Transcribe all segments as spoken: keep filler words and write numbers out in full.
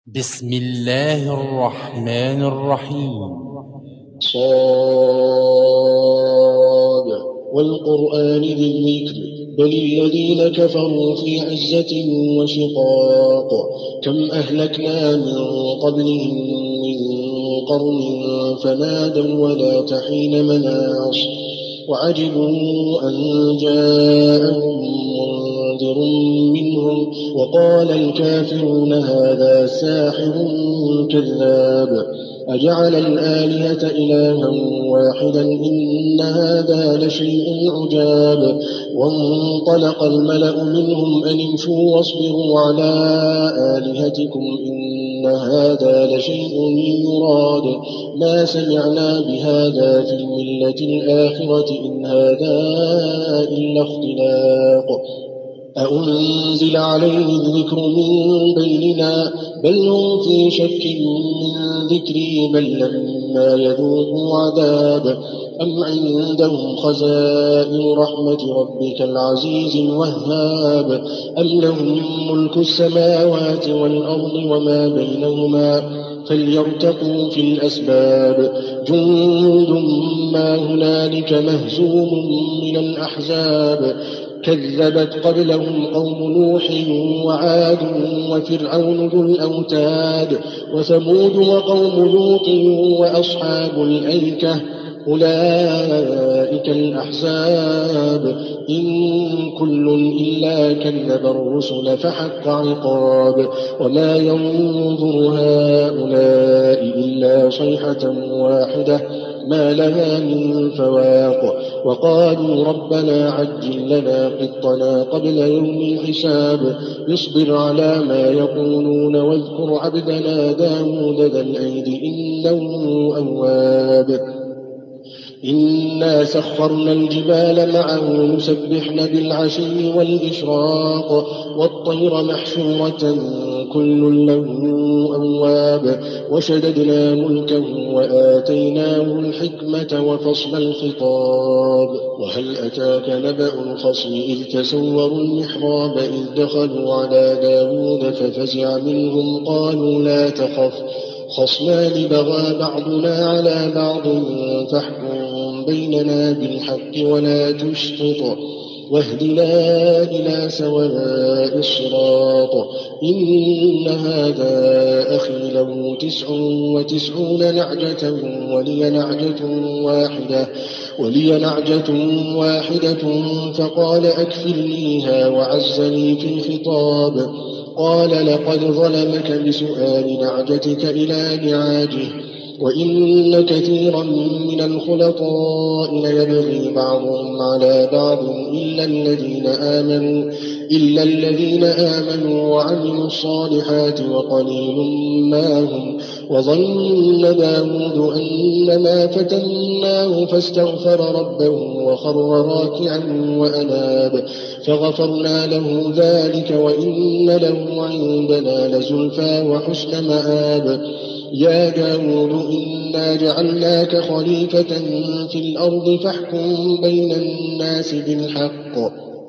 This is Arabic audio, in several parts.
بسم الله الرحمن الرحيم. صاد والقرآن ذي الذكر بل الذين كفروا في عزة وشقاق كم أهلكنا من قبلهم من قرن فنادوا ولا تحين مناص وعجبوا أن جاءهم منذر منهم وقال الكافرون هذا ساحر كذاب أجعل الآلهة إلها واحدا إن هذا لشيء عجاب وانطلق الملأ منهم أن امشوا واصبروا على آلهتكم إن هذا لشيء يراد ما سمعنا بهذا في الملة الآخرة إن هذا إلا اختلاق أأنزل عليه الذكر من بيننا بل هم في شك من ذكري بل لما يذوقوا عذاب أم عندهم خزائن رحمة ربك العزيز الوهاب أم لهم ملك السماوات والأرض وما بينهما فليرتقوا في الأسباب جند ما هنالك مهزوم من الأحزاب كذبت قبلهم قوم نوح وعاد وفرعون ذو الأوتاد وثمود وقوم لوط وأصحاب الأيكة أولئك الأحزاب إن كل إلا كذب الرسل فحق عقاب وما ينظر هؤلاء إلا صيحة واحدة ما لها من فواق وقالوا ربنا عجل لنا قطنا قبل يوم الحساب اصبر على ما يقولون واذكر عبدنا داود ذا الأيد إنه أواب إنا سخرنا الجبال معه يسبحن بالعشي والإشراق والطير محشورة كل له أواب وشددنا ملكه وآتيناه الحكمة وفصل الخطاب وهل أتاك نبأ الخصم إذ تسوروا المحراب إذ دخلوا على داود ففزع منهم قالوا لا تخف خصمان بغى بعضنا على بعض فاحكم بيننا بالحق ولا تشطط واهدنا إلى سواء الصراط إن هذا أخي له تسع وتسعون نعجة ولي نعجة واحدة ولي نعجة واحدة فقال أكفلنيها وعزني في الخطاب قال لقد ظلمك بسؤال نعجتك إلى نعاجه وإن كثيرا من الخلطاء ليبغي بعضهم على بعض إلا الذين آمنوا إلا الذين آمنوا وعملوا الصالحات وقليل ما هم وظن داود أنما فتناه فاستغفر ربه وخر راكعا وأناب فغفرنا له ذلك وإن له عندنا لزلفى وحسن مآب يا داود إنا جعلناك خليفة في الأرض فاحكم بين الناس بالحق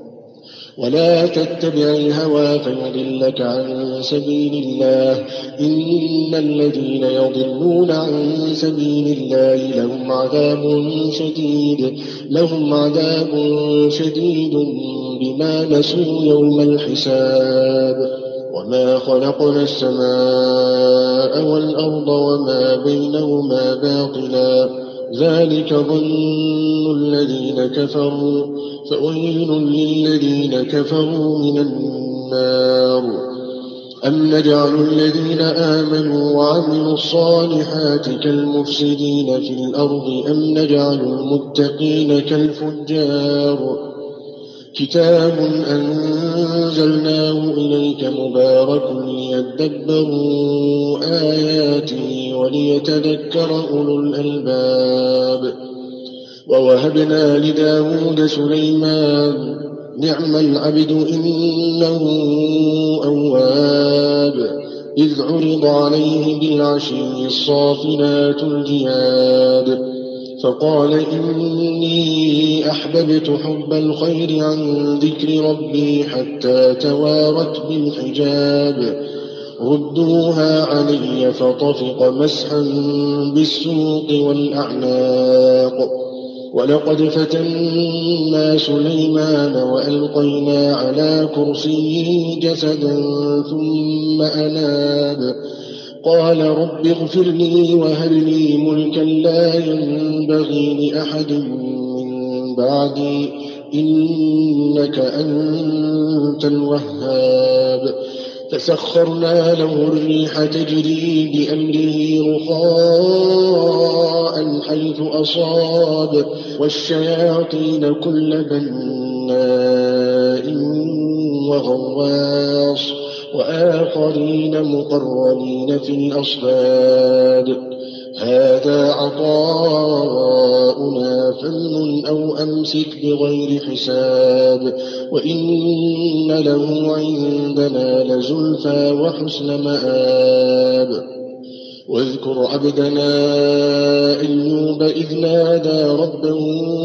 ولا تتبع الهوى فيضلك عن سبيل الله إن الذين يضلون عن سبيل الله لهم عذاب شديد لهم عذاب شديد بما نسوا يوم الحساب وما خلقنا السماء والأرض وما بينهما باطلا ذلك ظن الذين كفروا فويل للذين كفروا من النار أم نجعل الذين آمنوا وعملوا الصالحات كالمفسدين في الأرض أم نجعل المتقين كالفجار كتاب أنزلناه إليك مبارك ليدبروا آياته وليتذكر أولو الألباب ووهبنا لداود سليمان نعم العبد إنه أواب إذ عرض عليه بالعشي الصافنات الجياد فقال إني أحببت حب الخير عن ذكر ربي حتى توارت بالحجاب ردوها علي فطفق مسحا بالسوق والأعناق. ولقد فتنا سليمان وألقينا على كرسيه جسدا ثم أناب قال رب اغفر لي وهب لي ملكا لا ينبغي لأحد من بعدي إنك أنت الوهاب. فسخرنا له الريح تجري بأمره رخاء حيث أصاب والشياطين كل بناء وغواص وآخرين مقرنين في الأصفاد. هذا عطاؤنا فامنن أو أمسك بغير حساب وإن له عندنا لزلفى وحسن مآب. واذكر عبدنا أيوب إذ نادى ربه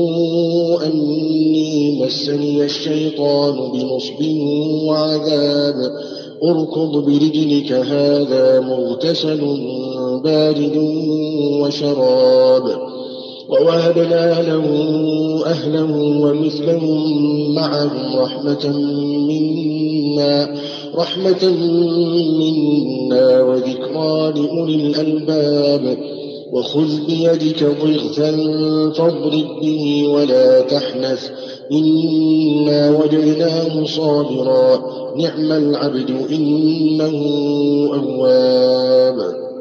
أني مسني الشيطان بنصب وعذاب اركض برجلك هذا مغتسل بارد وشراب. ووهبنا له أهله ومثلهم معهم رحمة منا رحمة منا وذكرى لأولي الألباب. وخذ بيدك ضغثا فاضرب به ولا تحنث إنا وجدناه صابرا نعم العبد إنه أواب.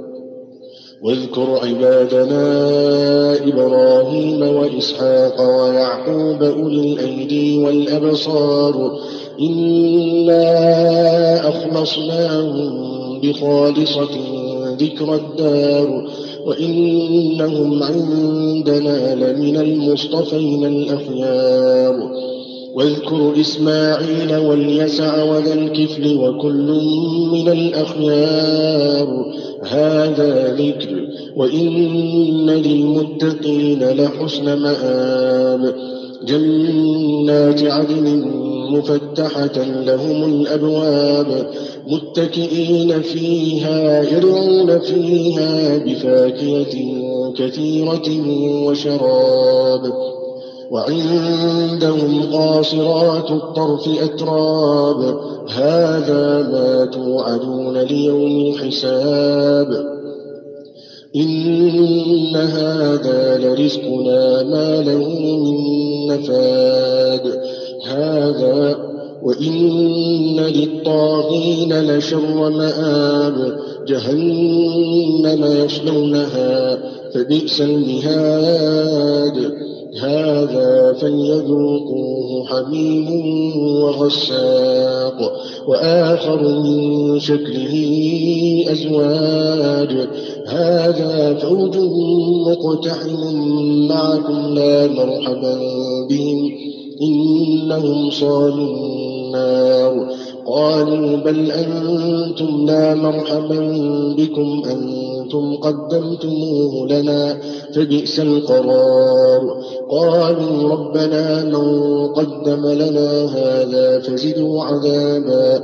واذكر عبادنا إبراهيم وإسحاق ويعقوب أولي الأيدي والأبصار إنا أخلصناهم بخالصة ذكر الدار وإنهم عندنا لمن المصطفين الأخيار. واذكر إسماعيل واليسع وذا الكفل وكل من الأخيار هذا ذكر وإن للمتقين لحسن مآب. جنات عدن مفتحة لهم الأبواب متكئين فيها يدعون فيها بفاكهة كثيرة وشراب. وعندهم قاصرات الطرف أتراب هذا ما توعدون ليوم الحساب. إن هذا لرزقنا ما له من نفاد هذا وإن للطاغين لشر مآب. جهنم يصلونها فبئس المهاد هذا فليذوقوه حميم وغساق وآخر من شكله أزواج هذا فوج مقتحم معكم لا مرحبا بهم إنهم صالوا النار. قالوا بل أنتم لا مرحبا بكم أنتم قدمتموه لنا فبئس القرار. قالوا ربنا من قدم لنا هذا فزدوا عذابا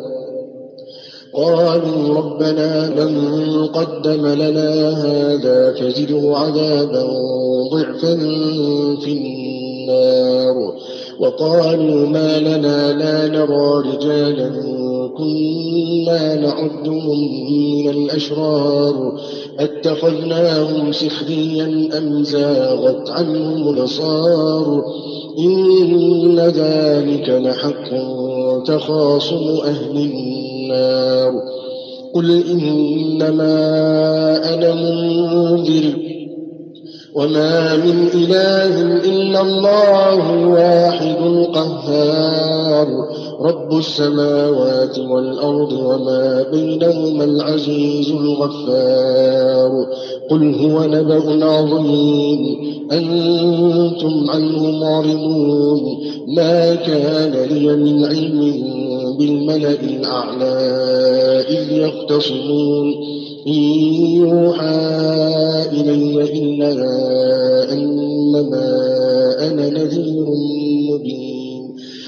قالوا ربنا من قدم لنا هذا فزده عذابا ضعفا في النار. وقالوا ما لنا لا نرى رجالا كنا نعدهم من الأشرار اتخذناهم سخريا أم زاغت عنهم الأبصار إن ذلك لحق تخاصم أهل النار. قل إنما أنا منذر وما من إله إلا الله الواحد القهار رب السماوات والأرض وما بينهما العزيز الغفار. قل هو نبأ عظيم أنتم عنه معرضون ما كان لي من علم بالملأ الأعلى إذ يختصمون إن يوحى إلي إلا أنما أنا نذير مبين.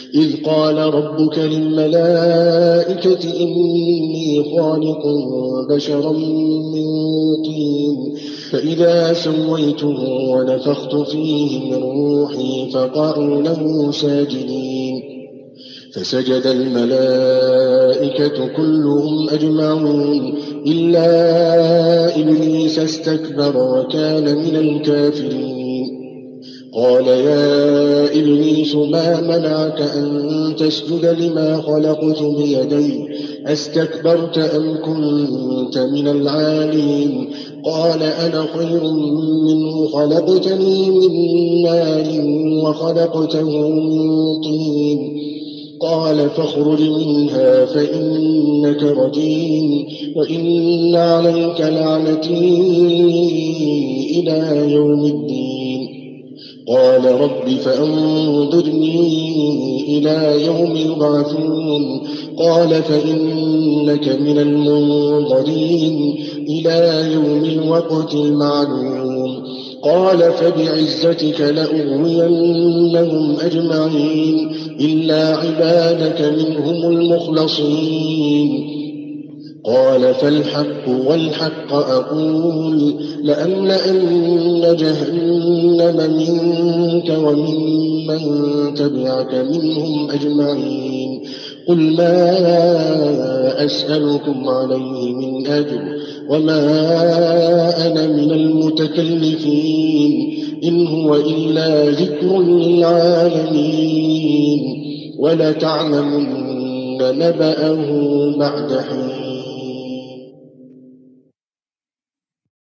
إذ قال ربك للملائكة إني خالق بشرا من طين فإذا سويته ونفخت فيه من روحي فقعوا له ساجدين فسجد الملائكة كلهم أجمعون إلا إبليس استكبر وكان من الكافرين قال يا إبليس ما منعك أن تسجد لما خلقت بيدي أستكبرت أم كنت من العالين قال أنا خير منه خلقتني من نار وخلقته من طين قال فاخرج منها فإنك رجيم وإن عليك لعنتي إلى يوم الدين قال رب فأنظرني إلى يوم يبعثون قال فإنك من المنظرين إلى يوم الوقت المعلوم قال فبعزتك لأغوينهم أجمعين إلا عبادك منهم المخلصين قال فالحق والحق أقول لأملأن جهنم منك وممن تبعك منهم أجمعين قل ما أسألكم عليه من أجر وما أنا من المتكلفين إن هو إلا ذكر للعالمين ولتعلمن نبأه بعد حين